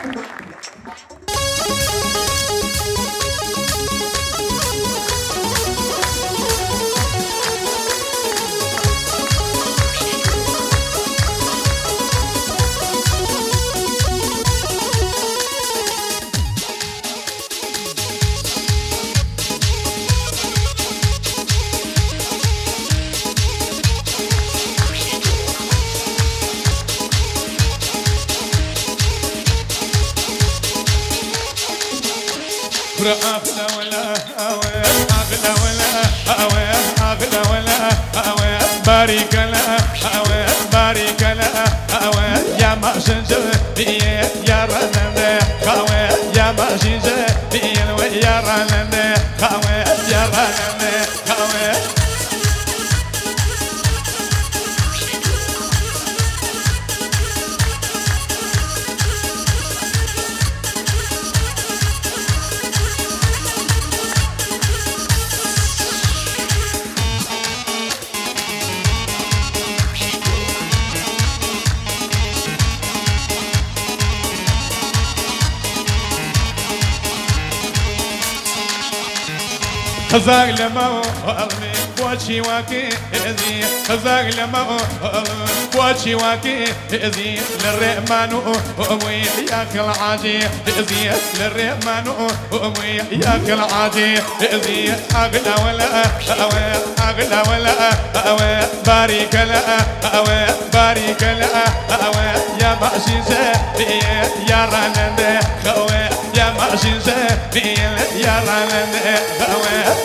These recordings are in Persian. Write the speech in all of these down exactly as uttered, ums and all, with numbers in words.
أغلى ولا أوي أغلى ولا أوي أغلى ولا أوي بارك لا أوي بارك لا أوي يا ما شنجر يا رنده خاوي يا ما شنجر يا رنده خاوي يا رنده خاوي خزاق لما أغني بوشي واكي إذي خزاق لما أغني بوشي واكي إذي للرحمن أمي ياك العاجي إذي للرحمن أمي ياك العاجي إذي أغلى ولا أوي أغلى ولا أوي بارك لا أوي بارك لا أوي يا ماشي يا رنده خوي يا ماشي يا رنده خوي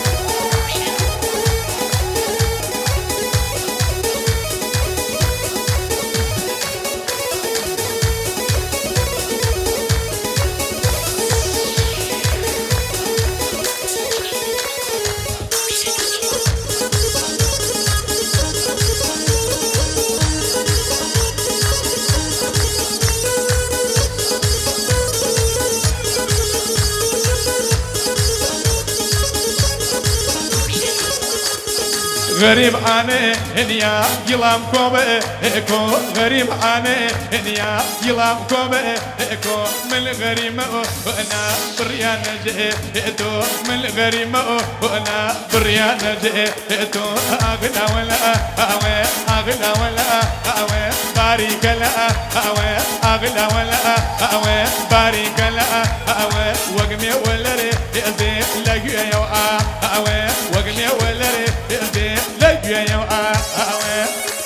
غريب عني يا يلام كوبه اكو غريب عني يا يلام كوبه اكو من غريم وانا بريان جئتو من غريم وانا بريان جئتو اغنى ولا اوي اغنى ولا اوي بارك لا اوي اغنى ولا اوي بارك لا اوي وقمي ولا ري لقي يا اوي وقمي ولا ري لقي يا اوي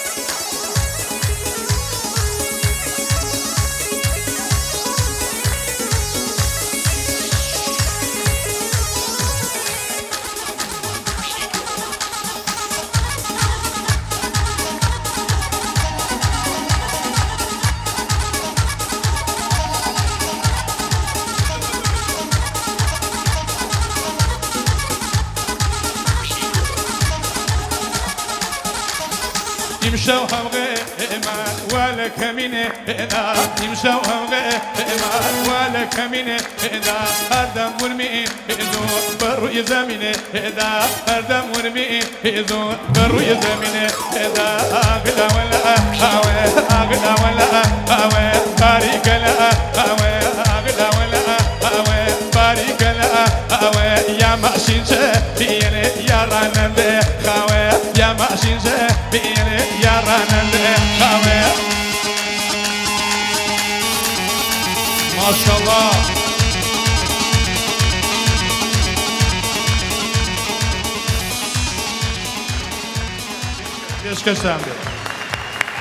يمشوا هم غيما ولا كمينة إذا يمشوا هم غيما ولا كمينة إذا هذا مرمي إذا برو يزمينة إذا هذا مرمي إذا برو يزمينة إذا أغلى ولا أوي أغلى ولا أوي بارك لا أوي أغلى ولا أوي بارك لا أوي يا ماشين بيني يا رنده خاوي يا ماشين بيني يا رنده خاوي ما شاء الله ليش كسام